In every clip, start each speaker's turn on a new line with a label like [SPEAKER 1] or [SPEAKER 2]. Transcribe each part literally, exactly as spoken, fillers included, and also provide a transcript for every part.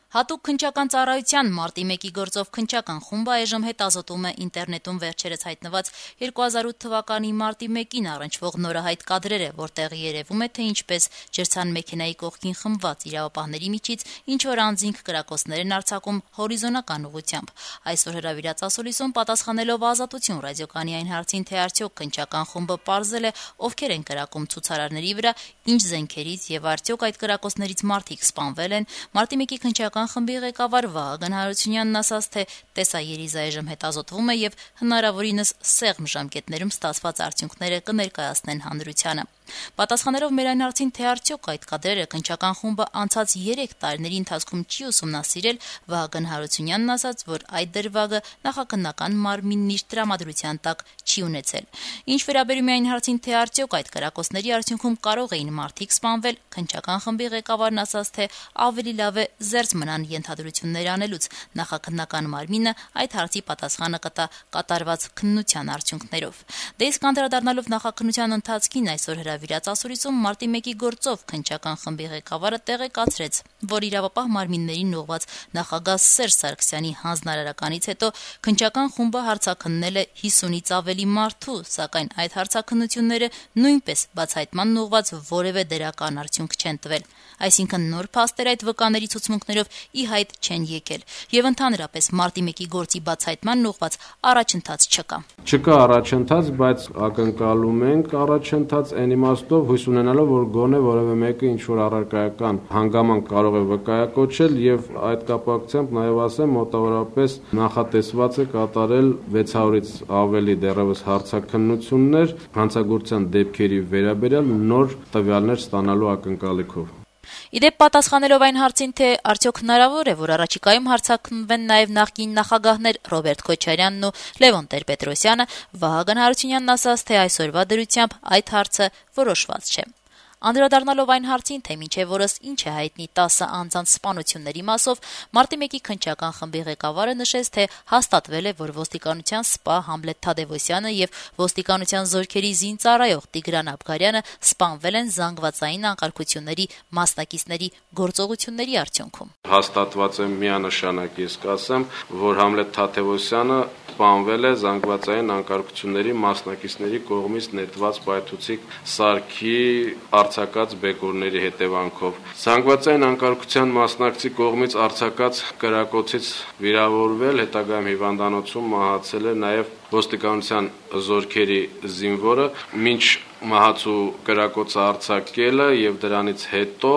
[SPEAKER 1] Հատուկ քննչական ծառայության մարտի մեկի գործով քննչական խումբը այժմ հետազոտում է ինտերնետում վերջերս հայտնված երկու հազար ութ թվականի մարտի մեկին առնչվող նորահայտ կադրերը, որտեղ երևում է, թե ինչպես ջրցան մեքենայի կողքին խմբված իրավապահների միջից ինչ-որ անձինք կրակոցներ են արձակում հորիզոնական ուղղությամբ։ Այսօր հրավիրած ասուլիսում պատասխանելով Ազատություն ռադիոկանի այն հարցին, թե արդյոք քննչական խումբը պարզել է ովքեր են կրակում ցուցարարների վրա, ինչ զենքերից եւ արդյոք այդ կրակոցներից մարդիկ սպանվել են, մարտի մեկի քննչական խմբի ղեկավար Վահագն Հարությունյանն ասաց, թե տեսաերիզը այժմ հետազոտվում է եւ հնարավորինս սեղմ ժամկետներում ստացված արդյունքները կներկայացնեն հանրությանը։ Պատասխանելով մեր այն հարցին, թե արդյոք այդ կադրերը քննչական խումբը անցած երեք տարիների ընթացքում չի ուսումնասիրել, Վահագն Հարությունյանն ասաց, որ այդ դրվագը նախաքննական մարմինն իր տրամադրության տակ չի ունեցել։ Ինչ վերաբերում է այն հարցին, թե արդյոք այդ կրակոցների արդյունքում կարող էին մարդիկ սպանվել, քննչական խմբի ղեկավարն ասաց, թե ավելի լավ է զերծ մնան ենթադրություններ անելուց։ Նախաքննական մարմինը այդ հարցի պատասխանը կտա կատարված քննության արդյունքներով։ Դե իսկ անդրադառնալով նախաքննության ընթացքին այսօր հրավիրած ասուլիսում մարտի մեկի գործով քննչական խմբի ղեկավարը տեղեկացրեց, որ իրավապահ մարմիններին ուղղված նախագահ Սերժ Սարգսյանի հանձնարարականից հետո քննչական խումբը հարցաքննել է հիսունից ավելի մարդու, սակայն այդ հարցաքննությունները նույնպես բացահայտման ուղղված որևէ դրական արդյունք չեն տվել։ Այսինքն նոր փաստեր այդ վկաների ցուցմունքներով ի հայտ չեն եկել, եւ ընդհանրապես մարտի մեկի գործի բացահայտման ուղղված առաջընթաց չկա։
[SPEAKER 2] Չկա առաջընթաց, բայց ակնկալում ենք առաջընթաց այն իմաստով, հույս ունենալով, որ գոնե որևէ մեկը ինչ որ առարկայական հանգամանք կարող է վկայակոչել, եւ այդ կապակցությամբ նաեւ ասեմ, մոտավորապես նախատեսված է կատարել վեց հարյուրից ավելի դեռևս հարցաքննություններ հանցագործության դեպքերի վերաբերյալ նոր տվյալներ ստանալու ակնկալիքով։
[SPEAKER 1] Իդեպ պատասխանելով այն հարցին, թե արդյոք հնարավոր է, որ առաջիկայում հարցաքննվեն նաև նախկին նախագահներ Ռոբերտ Քոչարյանն ու Լևոն Տեր-Պետրոսյանը, Վահագն Հարությունյանն ասաց, թե այսօրվա դրությամբ այդ հարցը որոշված չէ։ Անդրադառնալով այն հարցին, թե մինչև օրս ինչ է հայտնի տասը անձանց սպանությունների մասով, մարտի մեկի քննչական խմբի ղեկավարը նշեց, թե հաստատվել է, որ ոստիկանության սպա Համլետ Թադևոսյանը եւ ոստիկանության զորքերի զինծառայող Տիգրան Աբգարյանը սպանվել են զանգվածային անկարգությունների մասնակիցների գործողությունների արդյունքում։
[SPEAKER 2] Հաստատված է միանշանակ, ես կասեմ, որ Համլետ Թադևոսյանը սպանվել է զանգվածային անկարգությունների մասնակիցների կողմից նետված պայթուցիկ սարքի արձակած բեկորների հետևանքով։ Զանգվածային անկարգության մասնակցի կողմից արձակած կրակոցից վիրավորվել, հետագայում հիվանդանոցում մահացել է նաև ոստիկանության զորքերի զինվորը, մինչ մահացու կրակոցը արձակելը եւ դրանից հետո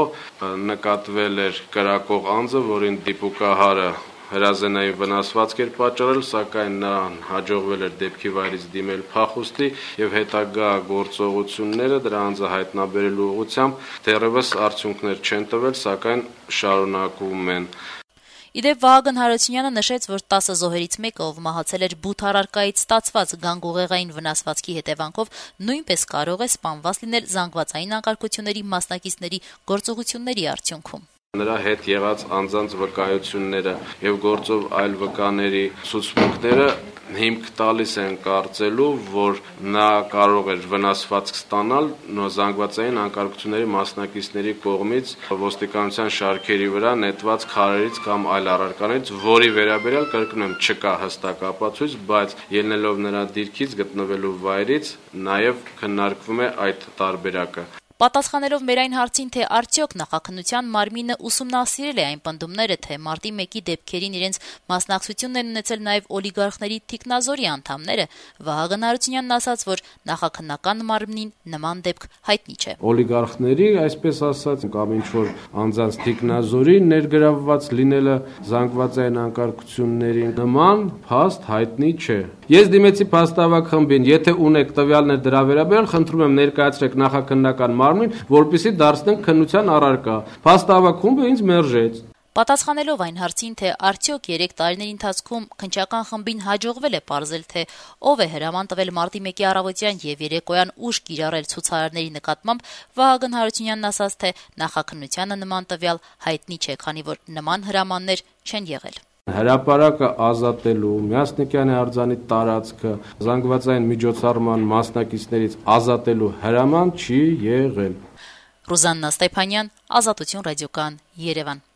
[SPEAKER 2] նկատվել էր կրակող անձը, որին դիպուկահարը հրազենային վնասվածք էր պատճառել, սակայն նրան հաջողվել էր դեպքի վայրից դիմել փախուստի եւ հետագա գործողությունները դրա անձը հայտնաբերելու ուղղությամբ դեռևս արդյունքներ չեն տվել, սակայն շարունակվում են։
[SPEAKER 1] Իդեպ Վահագն Հարությունյանը նշեց, որ տասը զոհերից մեկը, ով մահացել էր բութ առարկայից ստացված գանգուղեղային վնասվածքի հետևանքով, նույնպես կարող է սպանված լինել զանգվածային անկարգությունների մասնակիցների գործողությունների արդյունքում։
[SPEAKER 2] Նրա հետ եղած անձանց վկայությունները եւ գործով այլ վկաների ցուցմունքները հիմք տալիս են կարծելու, որ նա կարող էր վնասվածք ստանալ զանգվածային անկարգությունների մասնակիցների կողմից ոստիկանության շարքերի վրա նետված քարերից կամ այլ առարկաներից, որի վերաբերյալ կրկնում չկա հստակ ապացույց, բայց ելնելով նրա դիրքից գտնվելու վայրից նաեւ քննարկվում է այդ տարբերակը։
[SPEAKER 1] Պատասխանելով մեր այն հարցին, թե արդյոք նախաքննության մարմինը ուսումնասիրել է այն պնդումները, թե մարտի մեկի դեպքերին իրենց մասնակցությունն են ունեցել նաև օլիգարխների թիկնազորի անդամները, Վահագն Հարությունյանն ասաց, որ նախաքննական մարմնին նման դեպք հայտնի չէ։
[SPEAKER 2] Օլիգարխների, այսպես ասած, կամ ինչ-որ անձանց թիկնազորի ներգրավված լինելը զանգվածային անկարգությունների նման փաստ հայտնի չէ։ Ես դիմեցի փաստավակ խմբին, եթե ունեք տվյալներ դրա վերաբերյալ, խնդրում եմ ներկայացրեք նախաքննական մարմին, որպեսզի դարձնենք քննության առարկա։ Փաստավակ խումբը ինձ մերժեց։
[SPEAKER 1] Պատասխանելով այն հարցին, թե արդյոք երեք տարիների ընթացքում քննչական խմբին հաջողվել է պարզել, թե ով է հրաման տվել մարտի մեկի առավոտյան եւ երեկոյան ուժ կիրառել ցուցարարների նկատմամբ, Վահագն Հարությունյանն ասաց, թե նախաքննությանը նման տվյալ հայտնի չէ, քանի որ նման հրամաններ չեն եղել։
[SPEAKER 2] Հրապարակը ազատելու, Միասնիկյանի արձանի տարածքը զանգվածային միջոցառման մասնակիցներից ազատելու հրաման չի եղել։
[SPEAKER 1] Ռուզաննա Ստեփանյան, Ազատություն ռադիոկան, Երևան։